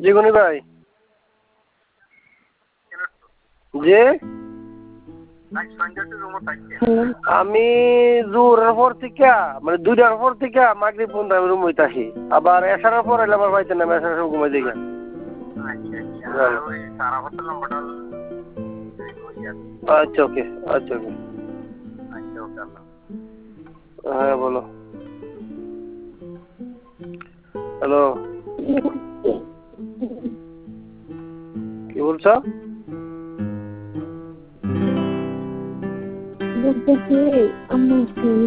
জীবনী ভাই যে আমি জোরের পর থেকে মানে 2টার পর থেকে মাগরিব পর্যন্ত আমি রুম হইতে আসি আবার এসানোর পর এলে আমার বাড়িতে নামে এসানোর সময় ঘুমাই দিই আচ্ছা ওকে আচ্ছা ওকে হ্যাঁ বলো হ্যালো কি বলছো বলতে কি আমার